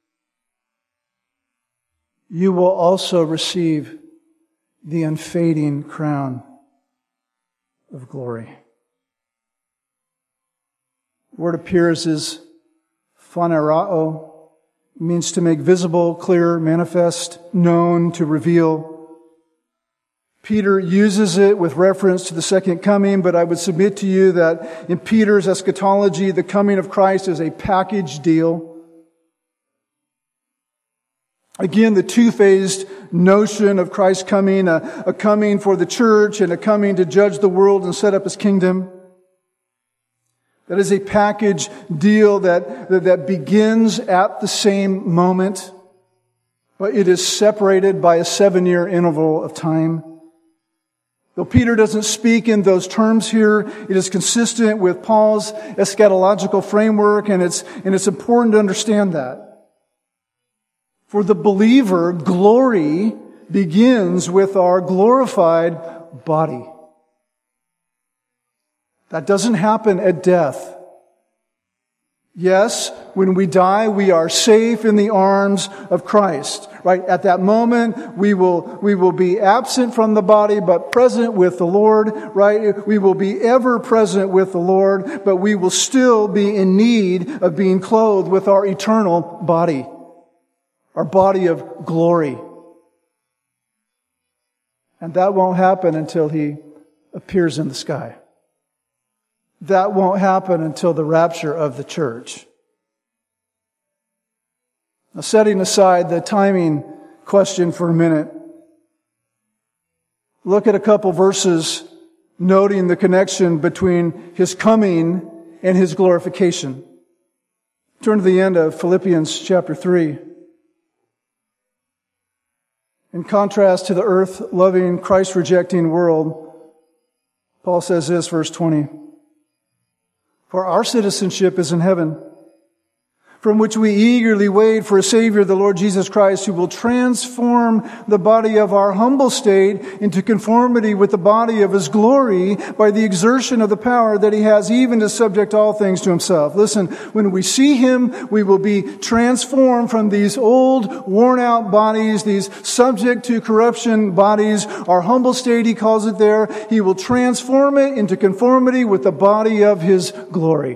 you will also receive the unfading crown of glory. The word appears is phanerao. It means to make visible, clear, manifest, known, to reveal. Peter uses it with reference to the second coming, but I would submit to you that in Peter's eschatology, the coming of Christ is a package deal. Again, the two-phased notion of Christ's coming, a coming for the church and a coming to judge the world and set up His kingdom. That is a package deal that begins at the same moment, but it is separated by a 7-year interval of time. Though Peter doesn't speak in those terms here, it is consistent with Paul's eschatological framework, and it's important to understand that. For the believer, glory begins with our glorified body. That doesn't happen at death. Yes, when we die, we are safe in the arms of Christ. Right? At that moment, we will be absent from the body, but present with the Lord. Right? We will be ever present with the Lord, but we will still be in need of being clothed with our eternal body. Our body of glory. And that won't happen until He appears in the sky. That won't happen until the rapture of the church. Now, setting aside the timing question for a minute, look at a couple verses noting the connection between His coming and His glorification. Turn to the end of Philippians chapter 3. In contrast to the earth-loving, Christ-rejecting world, Paul says this, verse 20. For our citizenship is in heaven, from which we eagerly wait for a Savior, the Lord Jesus Christ, who will transform the body of our humble state into conformity with the body of His glory by the exertion of the power that He has even to subject all things to Himself. Listen, when we see Him, we will be transformed from these old, worn-out bodies, these subject to corruption bodies. Our humble state, He calls it there. He will transform it into conformity with the body of His glory.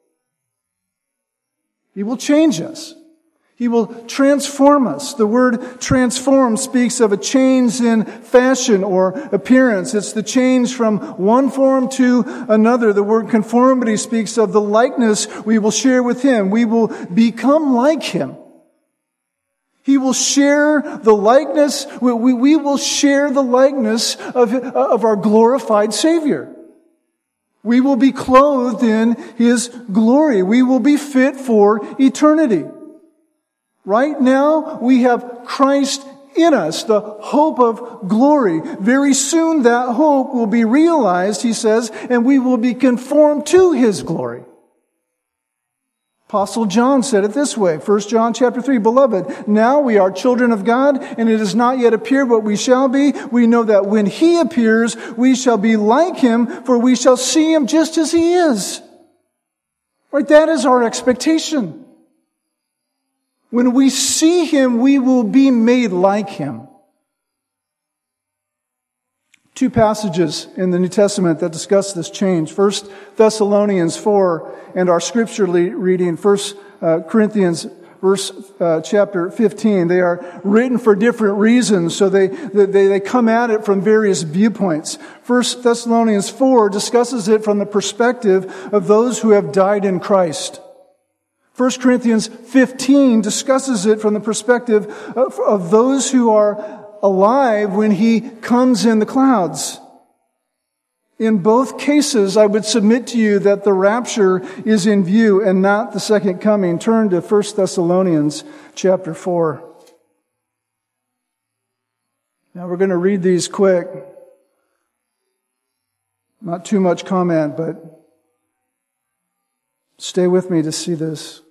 He will change us. He will transform us. The word transform speaks of a change in fashion or appearance. It's the change from one form to another. The word conformity speaks of the likeness we will share with Him. We will become like Him. He will share the likeness. We will share the likeness of our glorified Savior. We will be clothed in His glory. We will be fit for eternity. Right now, we have Christ in us, the hope of glory. Very soon that hope will be realized, he says, and we will be conformed to His glory. Apostle John said it this way, 1 John chapter 3, Beloved, now we are children of God, and it has not yet appeared what we shall be. We know that when He appears, we shall be like Him, for we shall see Him just as He is. Right? That is our expectation. When we see Him, we will be made like Him. Two passages in the New Testament that discuss this change. 1 Thessalonians 4 and our scripture reading, 1 Corinthians chapter 15. They are written for different reasons, so they come at it from various viewpoints. 1 Thessalonians 4 discusses it from the perspective of those who have died in Christ. 1 Corinthians 15 discusses it from the perspective of those who are alive when He comes in the clouds. In both cases, I would submit to you that the rapture is in view and not the second coming. Turn to 1 Thessalonians chapter 4. Now we're going to read these quick. Not too much comment, but stay with me to see this.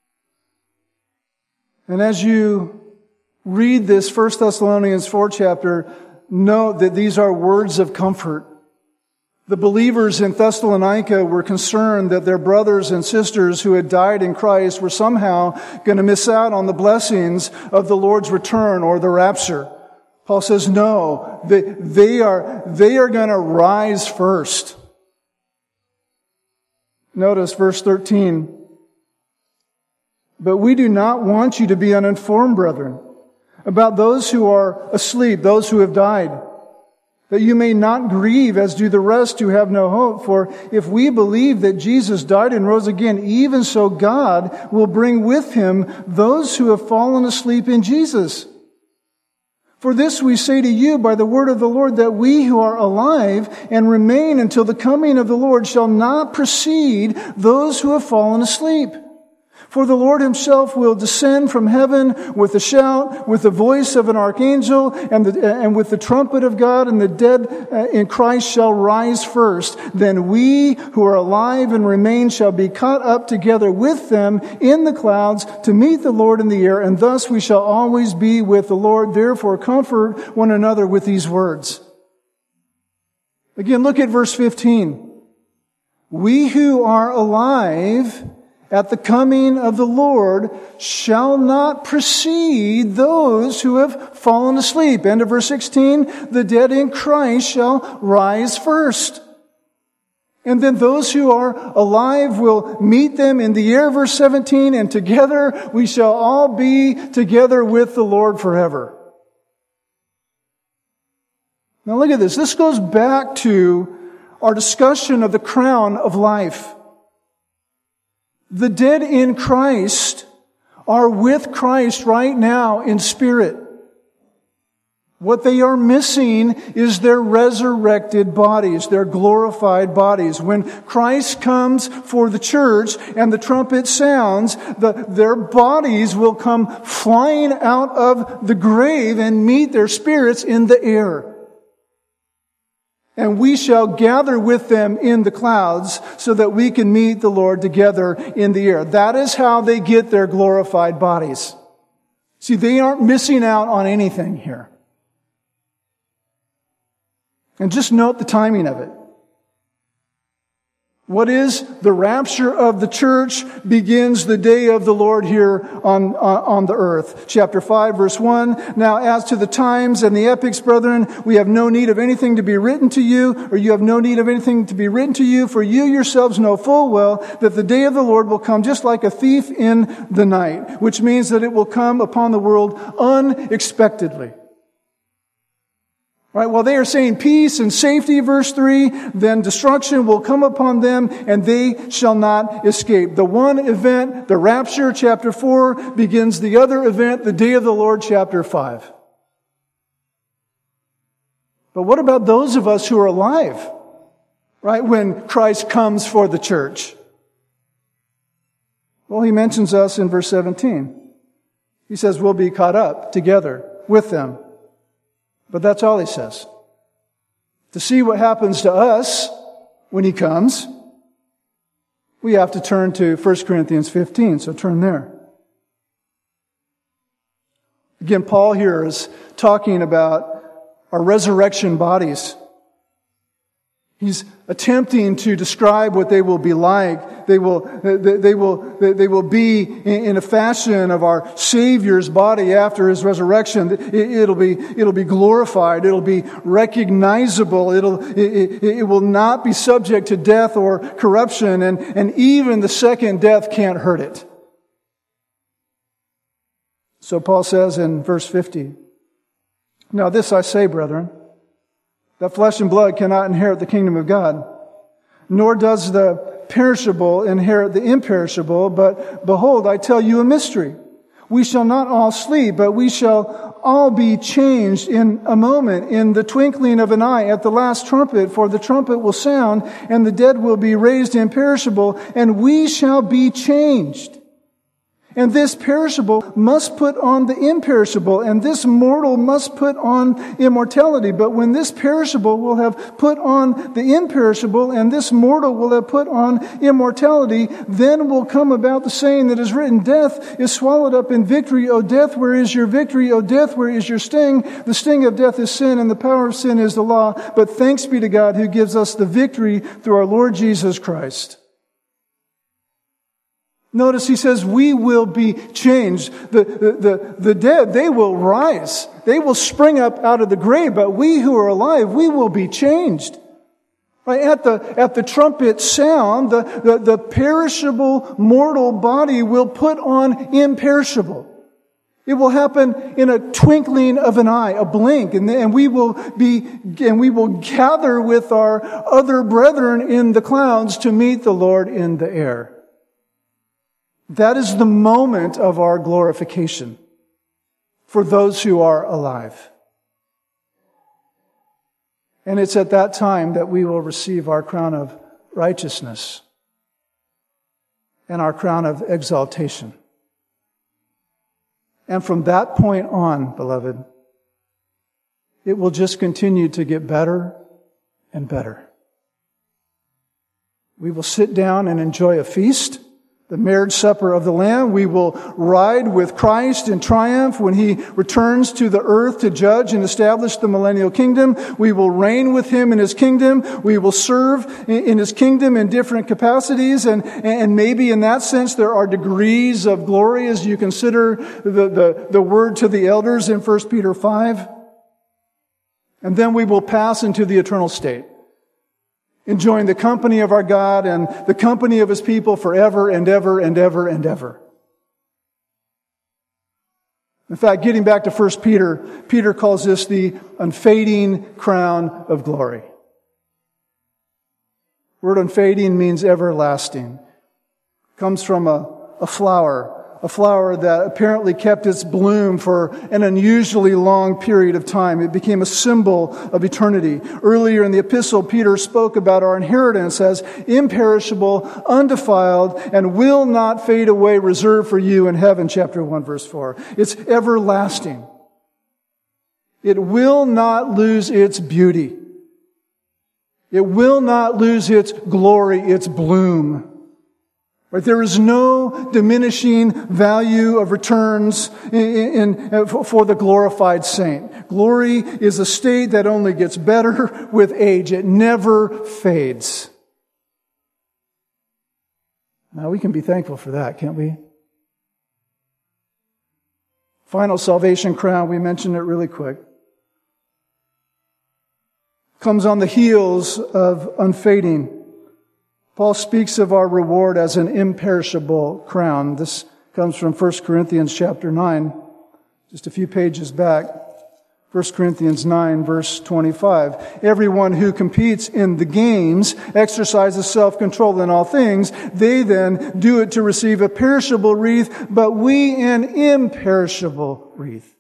And as you read this 1 Thessalonians 4 chapter, note that these are words of comfort. The believers in Thessalonica were concerned that their brothers and sisters who had died in Christ were somehow going to miss out on the blessings of the Lord's return or the rapture. Paul says, no, they are going to rise first. Notice verse 13. But we do not want you to be uninformed, brethren, about those who are asleep, those who have died, that you may not grieve as do the rest who have no hope. For if we believe that Jesus died and rose again, even so God will bring with him those who have fallen asleep in Jesus. For this we say to you by the word of the Lord, that we who are alive and remain until the coming of the Lord shall not precede those who have fallen asleep. For the Lord himself will descend from heaven with a shout, with the voice of an archangel, and with the trumpet of God, and the dead in Christ shall rise first. Then we who are alive and remain shall be caught up together with them in the clouds to meet the Lord in the air, and thus we shall always be with the Lord. Therefore comfort one another with these words. Again, look at verse 15. We who are alive at the coming of the Lord shall not precede those who have fallen asleep. End of verse 16. The dead in Christ shall rise first. And then those who are alive will meet them in the air, verse 17, and together we shall all be together with the Lord forever. Now look at this. This goes back to our discussion of the crown of life. The dead in Christ are with Christ right now in spirit. What they are missing is their resurrected bodies, their glorified bodies. When Christ comes for the church and the trumpet sounds, their bodies will come flying out of the grave and meet their spirits in the air. And we shall gather with them in the clouds so that we can meet the Lord together in the air. That is how they get their glorified bodies. See, they aren't missing out on anything here. And just note the timing of it. What is the rapture of the church begins the day of the Lord here on the earth. Chapter 5, verse 1. Now, as to the times and the epochs, brethren, we have no need of anything to be written to you, or you have no need of anything to be written to you, for you yourselves know full well that the day of the Lord will come just like a thief in the night, which means that it will come upon the world unexpectedly. Right, while they are saying peace and safety, verse 3, then destruction will come upon them and they shall not escape. The one event, the rapture, chapter 4, begins the other event, the day of the Lord, chapter 5. But what about those of us who are alive, right, when Christ comes for the church? Well, he mentions us in verse 17. He says we'll be caught up together with them. But that's all he says. To see what happens to us when he comes, we have to turn to 1 Corinthians 15. So turn there. Again, Paul here is talking about our resurrection bodies. He's attempting to describe what they will be like. They will be in a fashion of our Savior's body after His resurrection. It'll be glorified. It'll be recognizable. It will not be subject to death or corruption, and even the second death can't hurt it. So Paul says in verse 50, "Now this I say, brethren, that flesh and blood cannot inherit the kingdom of God, nor does the perishable inherit the imperishable. But behold, I tell you a mystery. We shall not all sleep, but we shall all be changed in a moment, in the twinkling of an eye, at the last trumpet. For the trumpet will sound, and the dead will be raised imperishable, and we shall be changed. And this perishable must put on the imperishable, and this mortal must put on immortality. But when this perishable will have put on the imperishable, and this mortal will have put on immortality, then will come about the saying that is written, Death is swallowed up in victory. O death, where is your victory? O death, where is your sting? The sting of death is sin, and the power of sin is the law. But thanks be to God who gives us the victory through our Lord Jesus Christ." Notice he says, we will be changed. The dead, they will rise. They will spring up out of the grave, but we who are alive, we will be changed. Right? At the trumpet sound, the perishable mortal body will put on imperishable. It will happen in a twinkling of an eye, a blink, and we will gather with our other brethren in the clouds to meet the Lord in the air. That is the moment of our glorification for those who are alive. And it's at that time that we will receive our crown of righteousness and our crown of exaltation. And from that point on, beloved, it will just continue to get better and better. We will sit down and enjoy a feast, the marriage supper of the Lamb. We will ride with Christ in triumph when He returns to the earth to judge and establish the millennial kingdom. We will reign with Him in His kingdom. We will serve in His kingdom in different capacities. And maybe in that sense there are degrees of glory as you consider the word to the elders in 1 Peter 5. And then we will pass into the eternal state, enjoying the company of our God and the company of His people forever and ever and ever and ever. In fact, getting back to 1 Peter, Peter calls this the unfading crown of glory. The word unfading means everlasting. It comes from a flower that apparently kept its bloom for an unusually long period of time. It became a symbol of eternity. Earlier in the epistle, Peter spoke about our inheritance as imperishable, undefiled, and will not fade away, reserved for you in heaven, chapter 1, verse 4. It's everlasting. It will not lose its beauty. It will not lose its glory, its bloom. Right? There is no diminishing value of returns for the glorified saint. Glory is a state that only gets better with age. It never fades. Now we can be thankful for that, can't we? Final salvation crown, we mentioned it really quick, comes on the heels of unfading. Paul speaks of our reward as an imperishable crown. This comes from 1 Corinthians chapter 9, just a few pages back. 1 Corinthians 9, verse 25. Everyone who competes in the games exercises self-control in all things. They then do it to receive a perishable wreath, but we an imperishable wreath.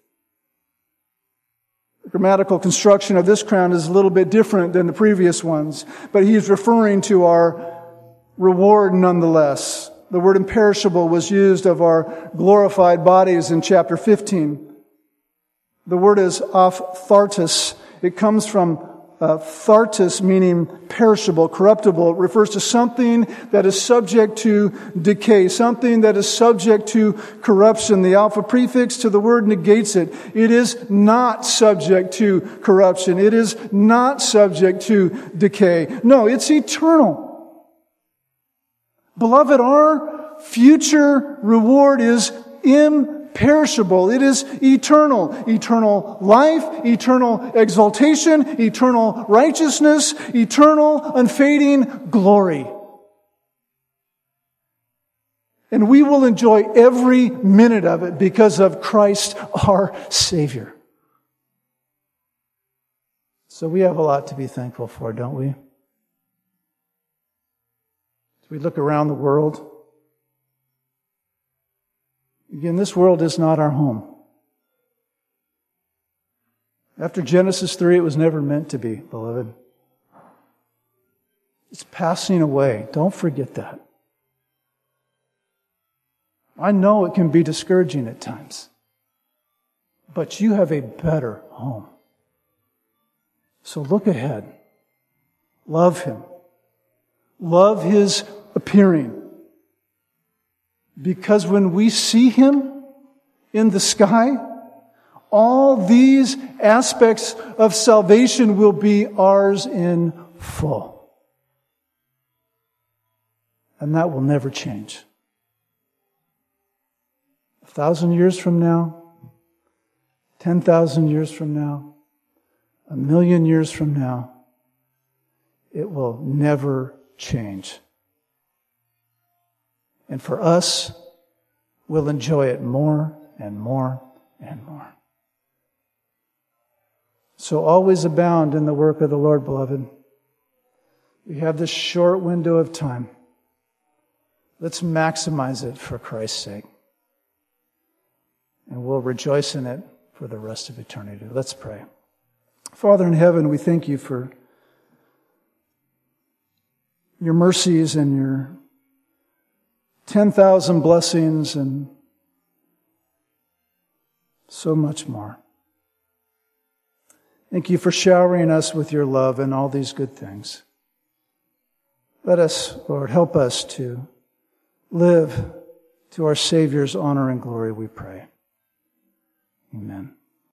The grammatical construction of this crown is a little bit different than the previous ones, but he's referring to our reward nonetheless. The word imperishable was used of our glorified bodies in chapter 15. The word is aphthartos. It comes from thartos, meaning perishable, corruptible. It refers to something that is subject to decay, something that is subject to corruption. The alpha prefix to the word negates it. It is not subject to corruption. It is not subject to decay. No, it's eternal. Beloved, our future reward is imperishable. It is eternal. Eternal life, eternal exaltation, eternal righteousness, eternal unfading glory. And we will enjoy every minute of it because of Christ our Savior. So we have a lot to be thankful for, don't we? We look around the world. Again, this world is not our home. After Genesis 3, it was never meant to be, beloved. It's passing away. Don't forget that. I know it can be discouraging at times, but you have a better home. So look ahead. Love Him. Love His appearing. Because when we see Him in the sky, all these aspects of salvation will be ours in full. And that will never change. 1,000 years from now, 10,000 years from now, 1,000,000 years from now, it will never change. And for us, we'll enjoy it more and more and more. So always abound in the work of the Lord, beloved. We have this short window of time. Let's maximize it for Christ's sake. And we'll rejoice in it for the rest of eternity. Let's pray. Father in heaven, we thank you for your mercies and your 10,000 blessings and so much more. Thank you for showering us with your love and all these good things. Let us, Lord, help us to live to our Savior's honor and glory, we pray.